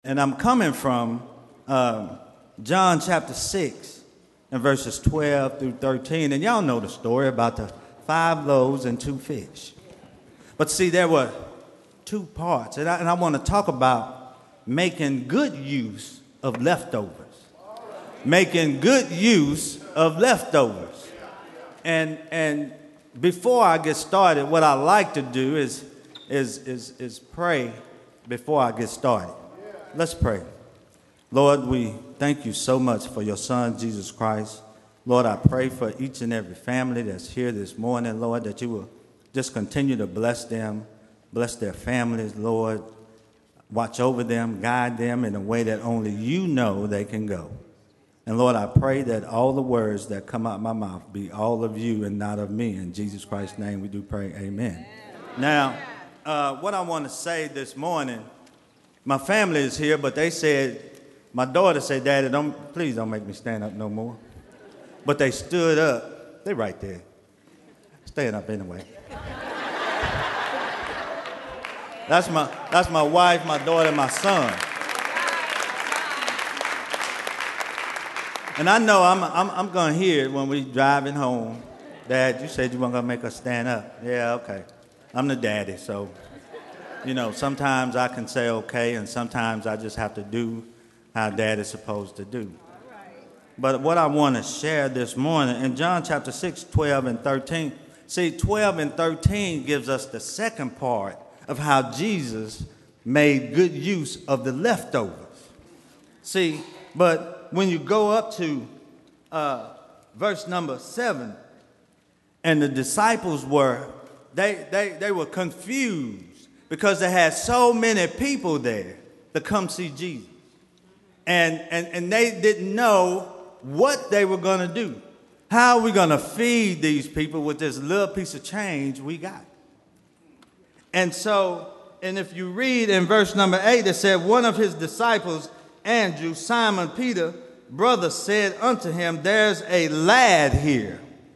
And I'm coming from John chapter 6 and verses 12 through 13. And y'all know the story about the 5 loaves and 2 fish. But see, there were 2 parts. And I want to talk about making good use of leftovers. Making good use of leftovers. And before I get started, what I like to do is pray before I get started. Let's pray. Lord, we thank you so much for your son, Jesus Christ. Lord, I pray for each and every family that's here this morning, Lord, that you will just continue to bless them, bless their families, Lord. Watch over them, guide them in a way that only you know they can go. And Lord, I pray that all the words that come out of my mouth be all of you and not of me. In Jesus Christ's name we do pray, amen. Now, what I want to say this morning, my family is here, but they said, my daughter said, Daddy, please don't make me stand up no more. But they stood up. They're right there. Stand up anyway. That's my wife, my daughter, and my son. And I know I'm going to hear it when we driving home. Dad, you said you weren't going to make us stand up. Yeah, okay. I'm the daddy, so, sometimes I can say okay, and sometimes I just have to do how dad is supposed to do. But what I want to share this morning, in John chapter 6, 12 and 13, see, 12 and 13 gives us the second part of how Jesus made good use of the leftovers. See, but when you go up to verse number 7, and the disciples were confused because they had so many people there to come see Jesus. And they didn't know what they were going to do. How are we going to feed these people with this little piece of change we got? And if you read in verse number 8, it said, one of his disciples, Andrew, Simon Peter, brother, said unto him, there's a lad here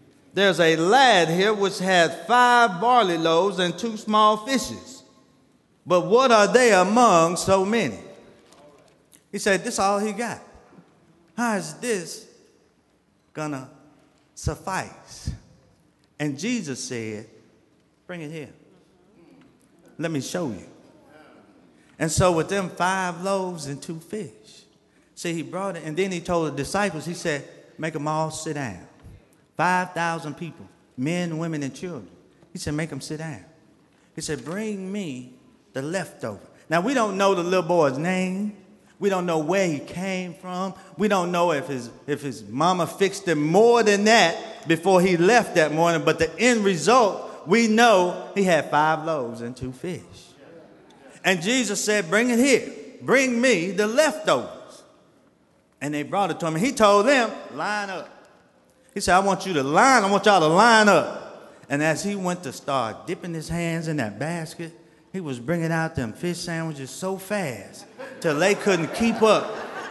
which had 5 barley loaves and 2 small fishes. But what are they among so many? He said, this is all he got. How is this gonna suffice? And Jesus said, bring it here. Let me show you. And so with them 5 loaves and 2 fish, see, he brought it, and then he told the disciples, he said, make them all sit down. 5,000 people, men, women, and children. He said, make them sit down. He said, bring me the leftover. Now, we don't know the little boy's name. We don't know where he came from. We don't know if his mama fixed him more than that before he left that morning. But the end result, we know he had 5 loaves and 2 fish. And Jesus said, bring it here. Bring me the leftovers. And they brought it to him. And he told them, line up. He said, I want y'all to line up. And as he went to start dipping his hands in that basket, he was bringing out them fish sandwiches so fast till they couldn't keep up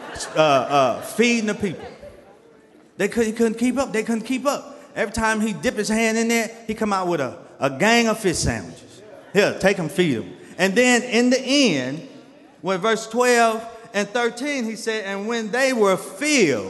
feeding the people. He couldn't keep up. They couldn't keep up. Every time he dipped his hand in there, he come out with a gang of fish sandwiches. Here, take them, feed them. And then in the end, when verse 12 and 13, he said, and when they were filled,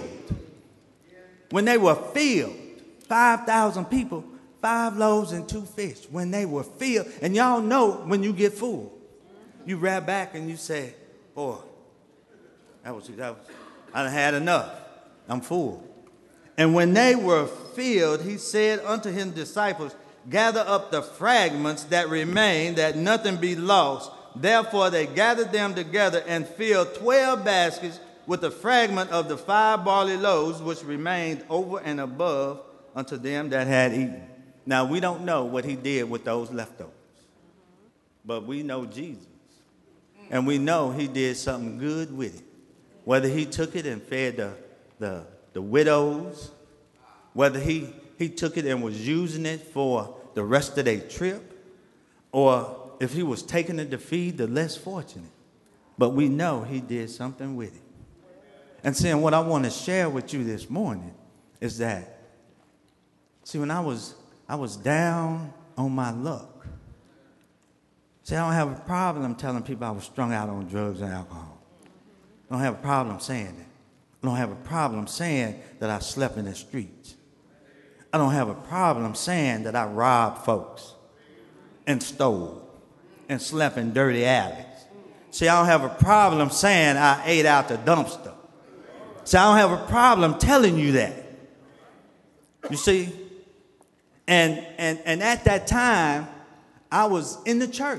5,000 people, 5 loaves and 2 fish, when they were filled. And y'all know when you get full, you wrap back and you say, boy, I done had enough. I'm full. And when they were filled, he said unto his disciples, gather up the fragments that remain, that nothing be lost. Therefore they gathered them together and filled 12 baskets with the fragment of the 5 barley loaves, which remained over and above unto them that had eaten. Now, we don't know what he did with those leftovers, but we know Jesus, and we know he did something good with it. Whether he took it and fed the widows, whether he took it and was using it for the rest of their trip, or if he was taking it to feed the less fortunate. But we know he did something with it. And seeing what I want to share with you this morning is that, see, when I was down on my luck. See, I don't have a problem telling people I was strung out on drugs and alcohol. I don't have a problem saying that. I don't have a problem saying that I slept in the streets. I don't have a problem saying that I robbed folks and stole and slept in dirty alleys. See, I don't have a problem saying I ate out the dumpster. See, I don't have a problem telling you that. You see? And at that time, I was in the church.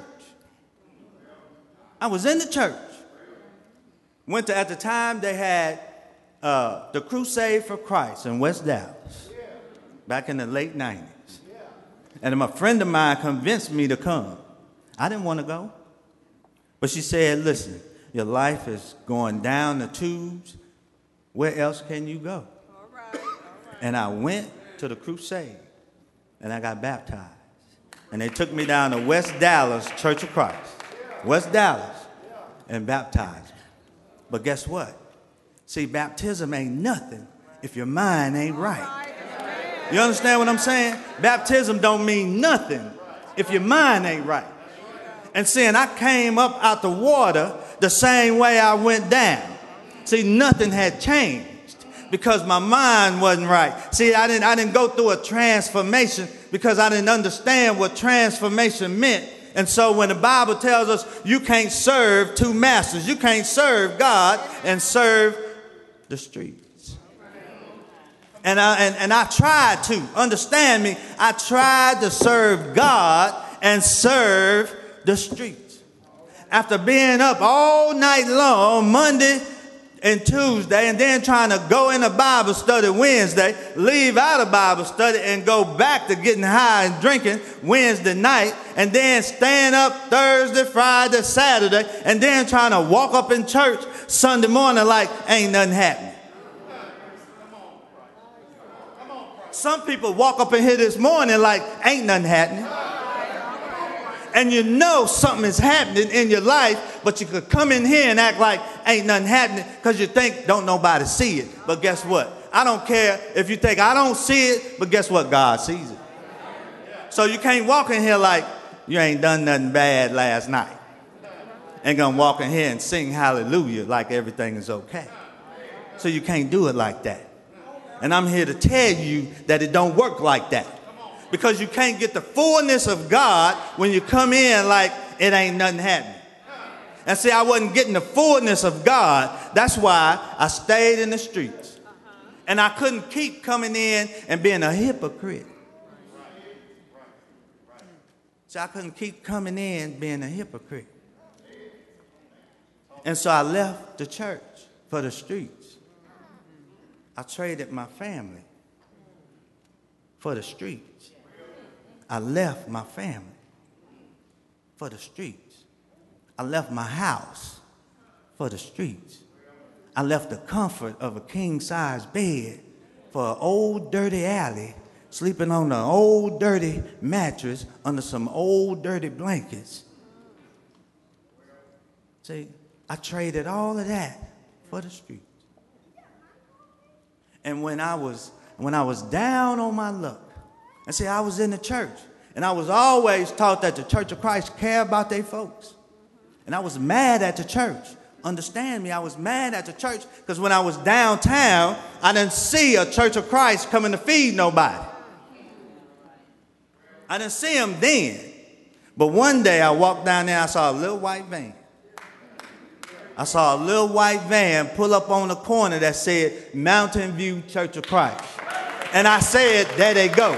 I was in the church. Went to, at the time, they had the Crusade for Christ in West Dallas back in the late 90s. And a friend of mine convinced me to come. I didn't want to go. But she said, listen, your life is going down the tubes. Where else can you go? All right. And I went to the Crusade, and I got baptized. And they took me down to West Dallas Church of Christ, West Dallas, and baptized me. But guess what? See, baptism ain't nothing if your mind ain't right. You understand what I'm saying? Baptism don't mean nothing if your mind ain't right. And seeing I came up out the water the same way I went down. See, nothing had changed because my mind wasn't right. See, I didn't go through a transformation because I didn't understand what transformation meant. And so when the Bible tells us you can't serve two masters, you can't serve God and serve the streets. And I tried to, understand me, I tried to serve God and serve the streets. After being up all night long, Monday and Tuesday, and then trying to go in a Bible study Wednesday, leave out of Bible study and go back to getting high and drinking Wednesday night, and then staying up Thursday, Friday, Saturday, and then trying to walk up in church Sunday morning like ain't nothing happening. Some people walk up in here this morning like ain't nothing happening. And you know something is happening in your life, but you could come in here and act like ain't nothing happening because you think don't nobody see it. But guess what? I don't care if you think I don't see it, but guess what? God sees it. So you can't walk in here like you ain't done nothing bad last night. Ain't gonna walk in here and sing hallelujah like everything is okay. So you can't do it like that. And I'm here to tell you that it don't work like that. Because you can't get the fullness of God when you come in like it ain't nothing happening. And see, I wasn't getting the fullness of God. That's why I stayed in the streets. And I couldn't keep coming in and being a hypocrite. See, I couldn't keep coming in being a hypocrite. And so I left the church for the streets. I traded my family for the streets. I left my family for the streets. I left my house for the streets. I left the comfort of a king-size bed for an old dirty alley, sleeping on an old dirty mattress under some old dirty blankets. See, I traded all of that for the streets. And when I was down on my luck, and see, I was in the church, and I was always taught that the Church of Christ care about their folks. And I was mad at the church. Understand me, I was mad at the church because when I was downtown, I didn't see a Church of Christ coming to feed nobody. I didn't see them then. But one day I walked down there, I saw a little white van. I saw a little white van pull up on the corner that said Mountain View Church of Christ. And I said, there they go.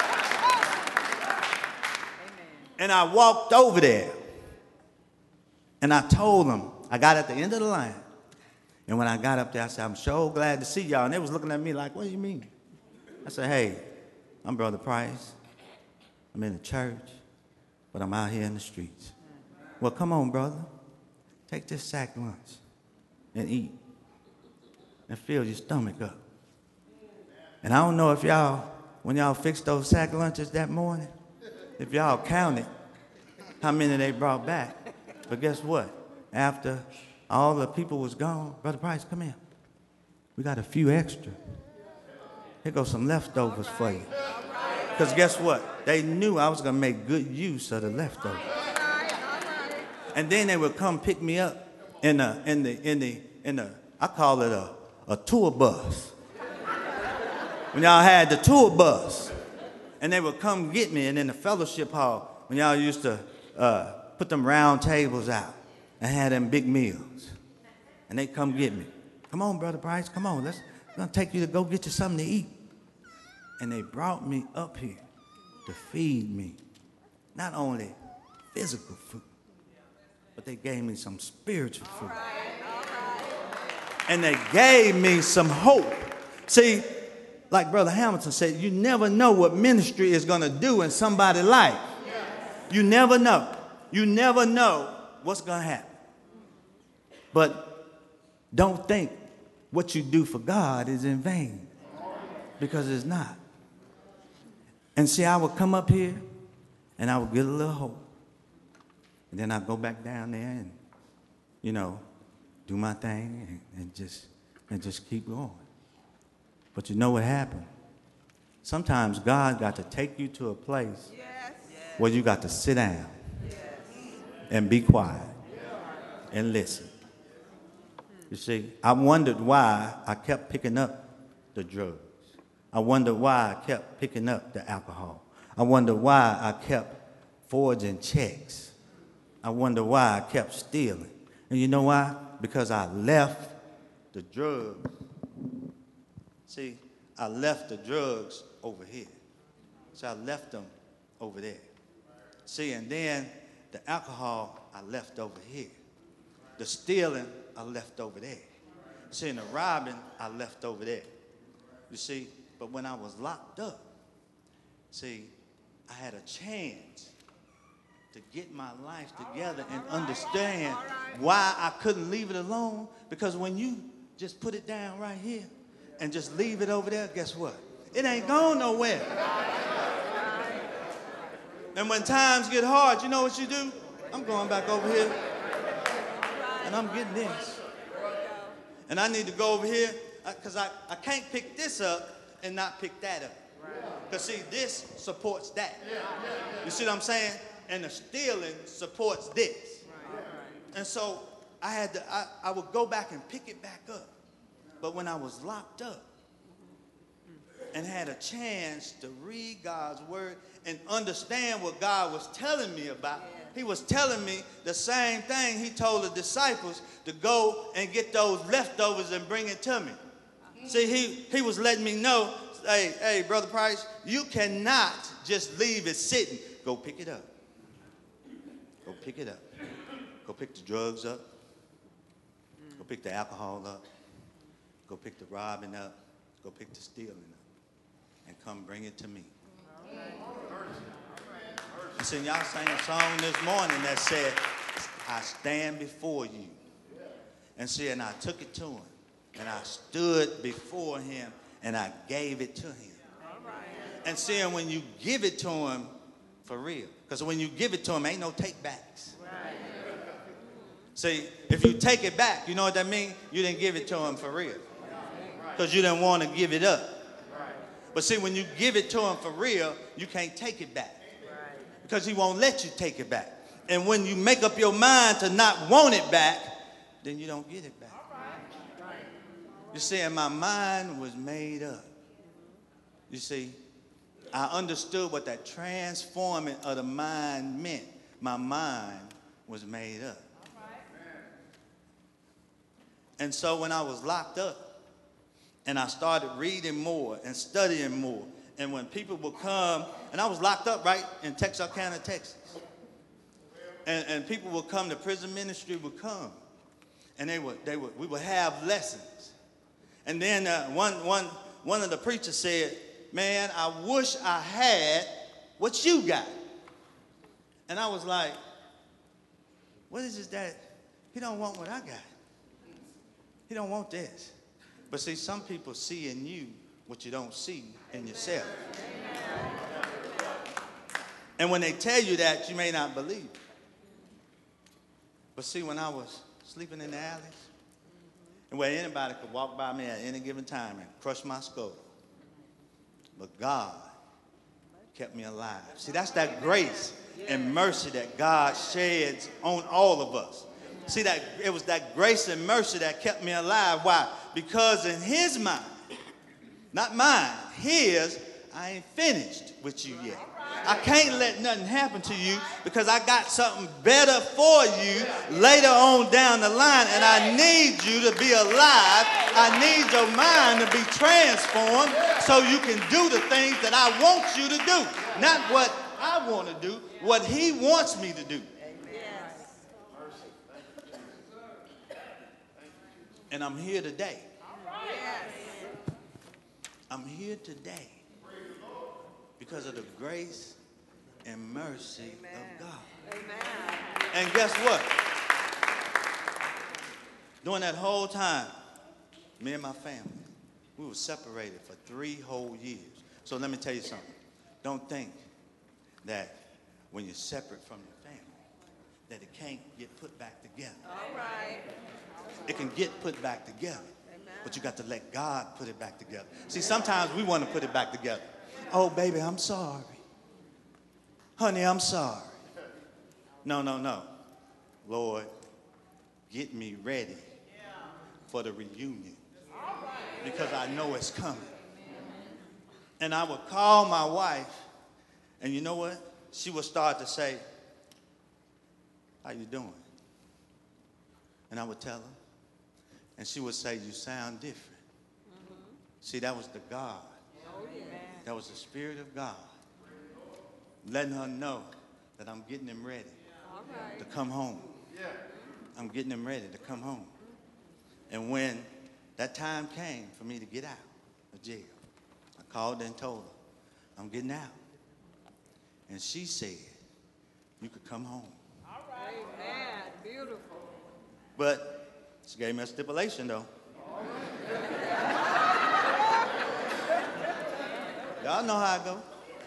And I walked over there, and I told them, I got at the end of the line. And when I got up there, I said, I'm so glad to see y'all. And they was looking at me like, what do you mean? I said, hey, I'm Brother Price. I'm in the church, but I'm out here in the streets. Well, come on, brother. Take this sack lunch and eat and fill your stomach up. And I don't know if y'all, when y'all fixed those sack lunches that morning, if y'all counted how many they brought back. But guess what? After all the people was gone, Brother Price, come here. We got a few extra. Here goes some leftovers for you. Because guess what? They knew I was going to make good use of the leftovers. And then they would come pick me up in I call it a tour bus. When y'all had the tour bus, and they would come get me, and in the fellowship hall, when y'all used to put them round tables out and had them big meals, and they come get me. Come on, Brother Price, come on, we're gonna take you to go get you something to eat. And they brought me up here to feed me, not only physical food, but they gave me some spiritual food. And they gave me some hope. See, like Brother Hamilton said, you never know what ministry is going to do in somebody's life. You never know. You never know what's going to happen. But don't think what you do for God is in vain, because it's not. And see, I would come up here and I would get a little hope. And then I'd go back down there and, do my thing and just keep going. But you know what happened? Sometimes God got to take you to a place where you got to sit down and be quiet and listen. You see, I wondered why I kept picking up the drugs. I wondered why I kept picking up the alcohol. I wondered why I kept forging checks. I wondered why I kept stealing. And you know why? Because I left the drugs. See, I left the drugs over here. So I left them over there. See, and then the alcohol I left over here. The stealing I left over there. See, and the robbing I left over there. You see, but when I was locked up, see, I had a chance to get my life together and understand why I couldn't leave it alone. Because when you just put it down right here and just leave it over there, guess what? It ain't going nowhere. And when times get hard, you know what you do? I'm going back over here and I'm getting this. And I need to go over here because I can't pick this up and not pick that up. Because see, this supports that. You see what I'm saying? And the stealing supports this. And so I would go back and pick it back up. But when I was locked up and had a chance to read God's word and understand what God was telling me about, he was telling me the same thing he told the disciples, to go and get those leftovers and bring it to me. See, he was letting me know, hey, Brother Price, you cannot just leave it sitting. Go pick it up. Go pick it up. Go pick the drugs up. Go pick the alcohol up. Go pick the robbing up. Go pick the stealing up. And come bring it to me. Listen, y'all sang a song this morning that said, I stand before you. And see, and I took it to him. And I stood before him and I gave it to him. And see, and when you give it to him for real, because when you give it to him, ain't no take backs. See, if you take it back, you know what that means? You didn't give it to him for real. Because you didn't want to give it up. But see, when you give it to him for real, you can't take it back. Because he won't let you take it back. And when you make up your mind to not want it back, then you don't get it back. You see, and my mind was made up. You see, I understood what that transforming of the mind meant. My mind was made up. And so when I was locked up and I started reading more and studying more, and when people would come, and I was locked up right in Texarkana, Texas. And people would come, the prison ministry would come, and we would have lessons. And then one of the preachers said, man, I wish I had what you got. And I was like, what is this that he don't want what I got? He don't want this. But see, some people see in you what you don't see in yourself. And when they tell you that, you may not believe. But see, when I was sleeping in the alleys, and where anybody could walk by me at any given time and crush my skull. But God kept me alive. See, that's that grace and mercy that God sheds on all of us. See, that it was that grace and mercy that kept me alive. Why? Because in his mind, not mine, his, I ain't finished with you yet. I can't let nothing happen to you because I got something better for you later on down the line, and I need you to be alive. I need your mind to be transformed so you can do the things that I want you to do. Not what I want to do, what he wants me to do. And I'm here today. I'm here today because of the grace and mercy of God. Amen. And guess what? During that whole time, me and my family, we were separated for 3 whole years. So let me tell you something. Don't think that when you're separate from your family, that it can't get put back together. All right. It can get put back together. Amen. But you got to let God put it back together. See, sometimes we want to put it back together. Oh, baby, I'm sorry. Honey, I'm sorry. No. Lord, get me ready for the reunion because I know it's coming. And I would call my wife, and you know what? She would start to say, how you doing? And I would tell her, and she would say, you sound different. See, that was the God. That was the Spirit of God letting her know that I'm getting him ready to come home. I'm getting him ready to come home. And when that time came for me to get out of jail, I called and told her, I'm getting out. And she said, you could come home. All right. Amen. Beautiful. But she gave me a stipulation, though. Y'all know how I go.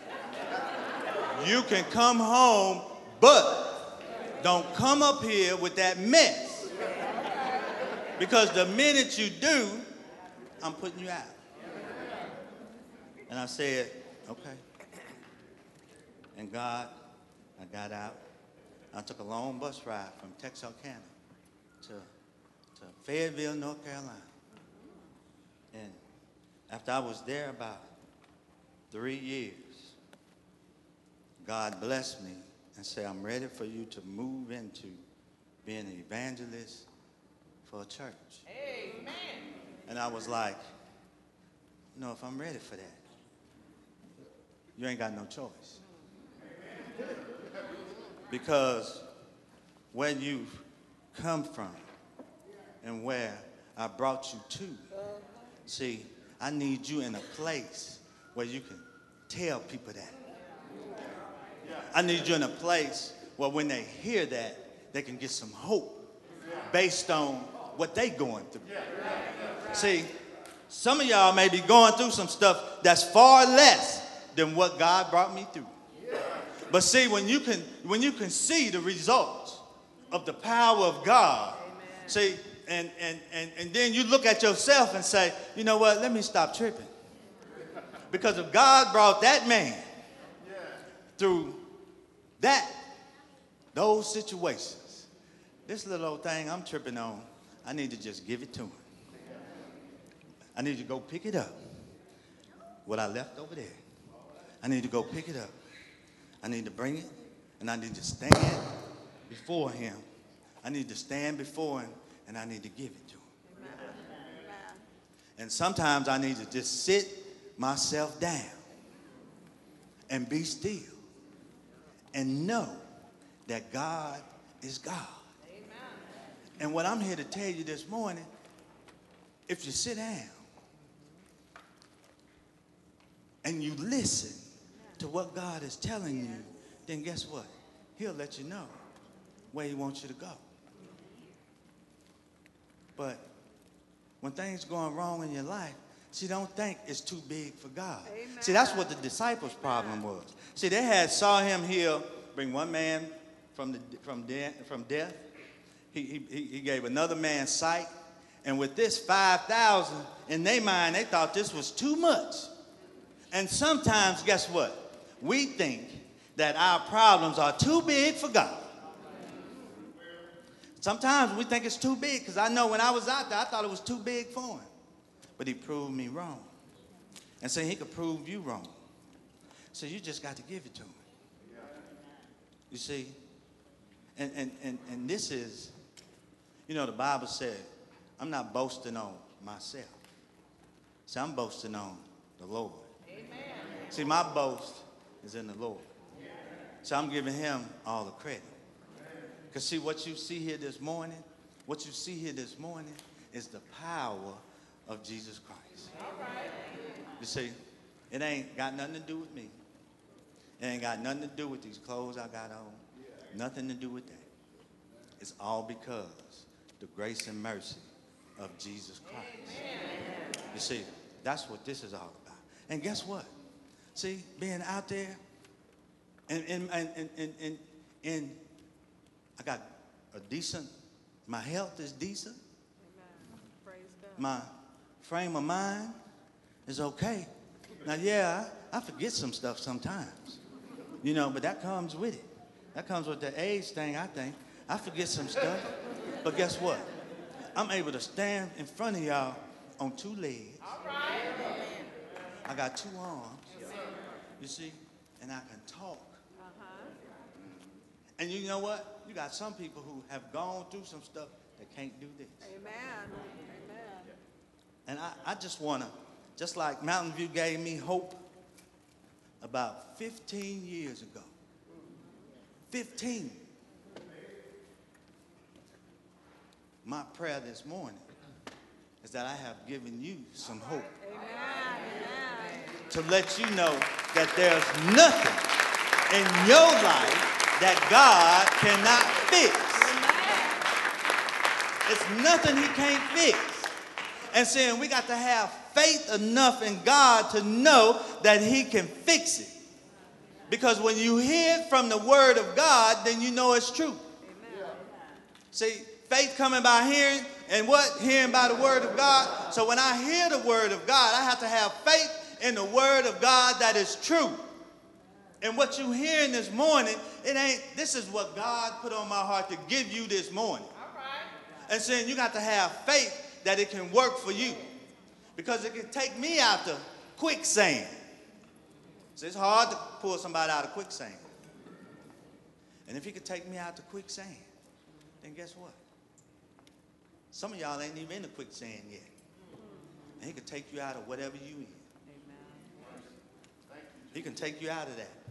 You can come home, but don't come up here with that mess. Because the minute you do, I'm putting you out. And I said, okay. And God, I got out. I took a long bus ride from Texarkana to Fayetteville, North Carolina. And after I was there about 3 years, God blessed me and said, I'm ready for you to move into being an evangelist for a church. Amen. And I was like, no, if I'm ready for that, you ain't got no choice. Because where you've come from and where I brought you to, see, I need you in a place where you can tell people that. I need you in a place where when they hear that, they can get some hope based on what they going through. See, some of y'all may be going through some stuff that's far less than what God brought me through. But see, when you can see the results of the power of God, see, and then you look at yourself and say, you know what, let me stop tripping. Because if God brought that man through those situations, this little old thing I'm tripping on, I need to just give it to him. I need to go pick it up. What I left over there. I need to go pick it up. I need to bring it, and I need to stand before him. I need to stand before him, and I need to give it to him. Amen. And sometimes I need to just sit myself down and be still and know that God is God. Amen. And what I'm here to tell you this morning, if you sit down and you listen to what God is telling you, then guess what? He'll let you know where he wants you to go. But when things going wrong in your life, see, don't think it's too big for God. Amen. See, that's what the disciples' problem was. See, they saw him heal, bring one man from death. He gave another man sight. And with this 5,000, in their mind, they thought this was too much. And sometimes, guess what? We think that our problems are too big for God. Sometimes we think it's too big, because I know when I was out there, I thought it was too big for him. But he proved me wrong. And so he could prove you wrong. So you just got to give it to him. You see? And this is, you know, the Bible said, I'm not boasting on myself. See, I'm boasting on the Lord. Amen. See, my boast is in the Lord. So I'm giving him all the credit. Because see, what you see here this morning is the power of Jesus Christ. All right. You see, it ain't got nothing to do with me. It ain't got nothing to do with these clothes I got on. Nothing to do with that. It's all because the grace and mercy of Jesus Christ. Amen. You see, that's what this is all about. And guess what? See, being out there, and I got a decent, my health is decent. Amen. Praise God. My frame of mind is okay. Now, yeah, I forget some stuff sometimes, you know, but that comes with it. That comes with the age thing, I think. I forget some stuff, but guess what? I'm able to stand in front of y'all on two legs. All right. I got two arms, you see, and I can talk. And you know what? You got some people who have gone through some stuff that can't do this. Amen. Amen. And I just want to, just like Mountain View gave me hope about 15 years ago. 15. My prayer this morning is that I have given you some hope. Amen. To let you know that there's nothing in your life that God cannot fix. It's nothing he can't fix. And saying we got to have faith enough in God to know that he can fix it. Because when you hear it from the word of God, then you know it's true. Amen. See, faith coming by hearing, and what? Hearing by the word of God. So when I hear the word of God, I have to have faith in the word of God that is true. And what you're hearing this morning, this is what God put on my heart to give you this morning. All right. And saying you got to have faith that it can work for you. Because it can take me out the quicksand. So it's hard to pull somebody out of quicksand. And if he could take me out the quicksand, then guess what? Some of y'all ain't even in the quicksand yet. And he can take you out of whatever you in. He can take you out of that.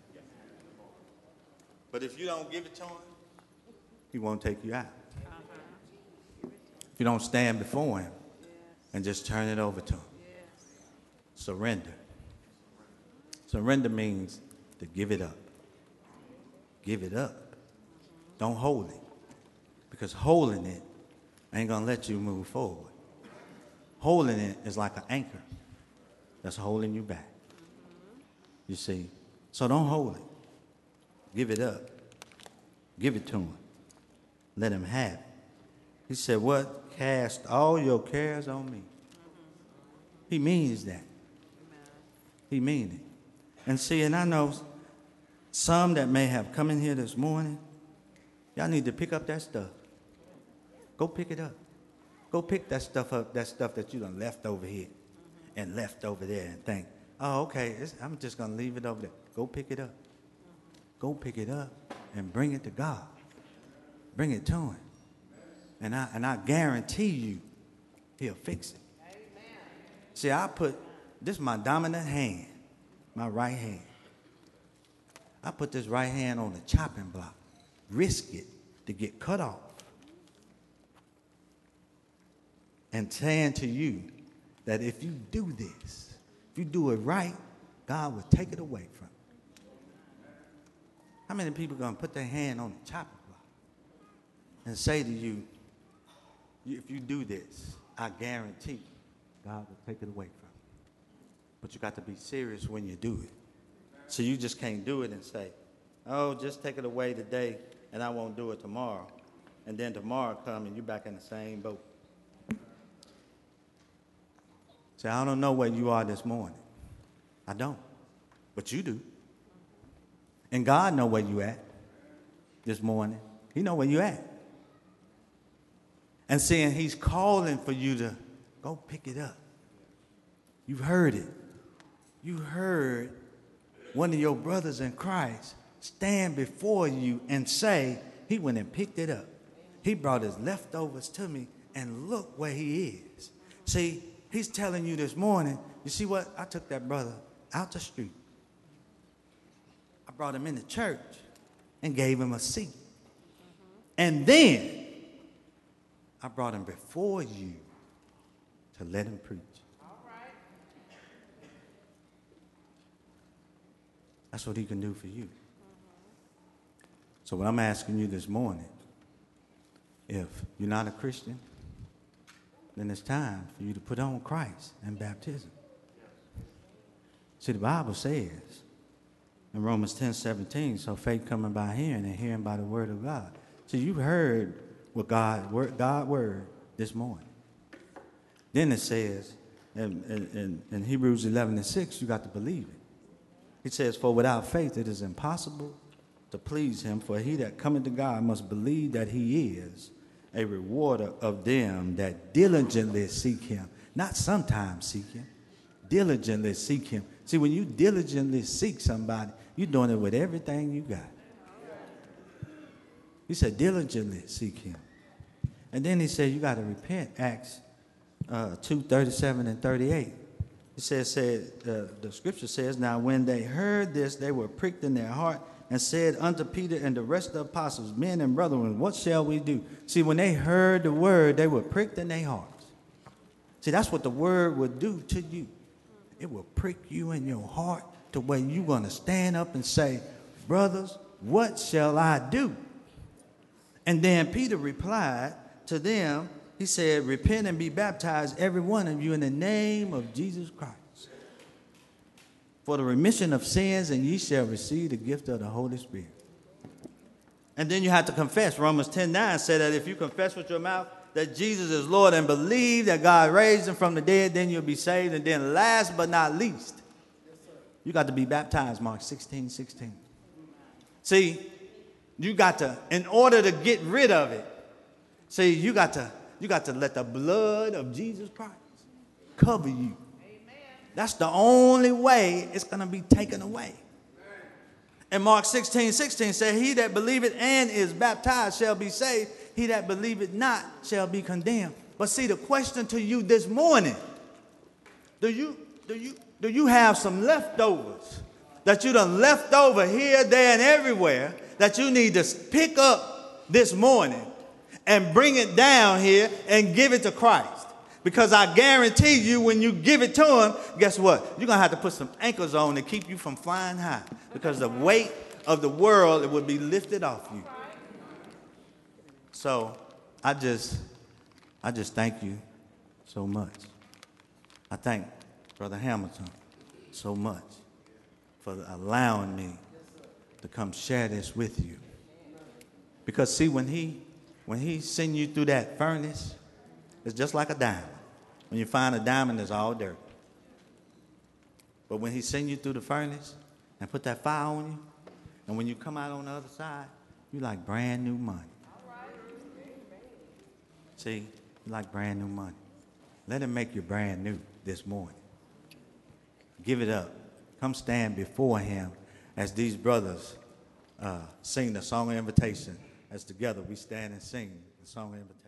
But if you don't give it to him, he won't take you out. If you don't stand before him and just turn it over to him. Surrender. Surrender means to give it up. Give it up. Don't hold it. Because holding it ain't going to let you move forward. Holding it is like an anchor that's holding you back. You see? So don't hold it. Give it up. Give it to him. Let him have it. He said, what? Cast all your cares on me. He means that. He means it. And see, and I know some that may have come in here this morning, y'all need to pick up that stuff. Go pick it up. Go pick that stuff up, that stuff that you done left over here and left over there and think, oh, okay, I'm just going to leave it over there. Go pick it up. Go pick it up and bring it to God. Bring it to him. And I guarantee you, he'll fix it. Amen. See, this is my dominant hand, my right hand. I put this right hand on the chopping block. Risk it to get cut off. And saying to you that if you do this, if you do it right, God will take it away from you. How many people are going to put their hand on the chopping block and say to you, if you do this, I guarantee God will take it away from you. But you got to be serious when you do it. So you just can't do it and say, oh, just take it away today and I won't do it tomorrow. And then tomorrow come and you're back in the same boat. Say, I don't know where you are this morning. I don't. But you do. And God know where you at this morning. He know where you at. and saying he's calling for you to go pick it up. You've heard it. You heard one of your brothers in Christ stand before you and say, he went and picked it up. He brought his leftovers to me, and look where he is. See, he's telling you this morning, you see what? I took that brother out the street. I brought him into church and gave him a seat. And then I brought him before you to let him preach. All right. That's what he can do for you. So what I'm asking you this morning, if you're not a Christian, then it's time for you to put on Christ in baptism. See, the Bible says in Romans 10:17, so faith coming by hearing and hearing by the word of God. So you heard what God's word this morning. Then it says in Hebrews 11:6, you got to believe it. It says, for without faith it is impossible to please him, for he that cometh to God must believe that he is a rewarder of them that diligently seek him. Not sometimes seek him, diligently seek him. See, when you diligently seek somebody, you're doing it with everything you got. He said, diligently seek him. And then he said, you got to repent, Acts 2:37 and 38. He said, the scripture says, now when they heard this, they were pricked in their heart and said unto Peter and the rest of the apostles, men and brethren, what shall we do? See, when they heard the word, they were pricked in their hearts. See, that's what the word would do to you. It will prick you in your heart to where you're going to stand up and say, brothers, what shall I do? And then Peter replied to them, he said, repent and be baptized, every one of you, in the name of Jesus Christ, for the remission of sins, and ye shall receive the gift of the Holy Spirit. And then you have to confess. Romans 10:9 said that if you confess with your mouth that Jesus is Lord and believe that God raised him from the dead, then you'll be saved. And then last but not least, you got to be baptized, Mark 16:16. See, you got to, in order to get rid of it, see, you got to let the blood of Jesus Christ cover you. That's the only way it's going to be taken away. And Mark 16:16 said, he that believeth and is baptized shall be saved. He that believeth not shall be condemned. But see, the question to you this morning, do you have some leftovers that you done left over here, there, and everywhere that you need to pick up this morning and bring it down here and give it to Christ? Because I guarantee you, when you give it to him, guess what? You're going to have to put some anchors on to keep you from flying high. Because the weight of the world, it would be lifted off you. So I just thank you so much. I thank Brother Hamilton so much for allowing me to come share this with you. Because see, when he send you through that furnace, it's just like a diamond. When you find a diamond, it's all dirt. But when he send you through the furnace and put that fire on you, and when you come out on the other side, you like brand new money. See, you like brand new money. Let him make you brand new this morning. Give it up. Come stand before him as these brothers sing the song of invitation. As together we stand and sing the song of invitation.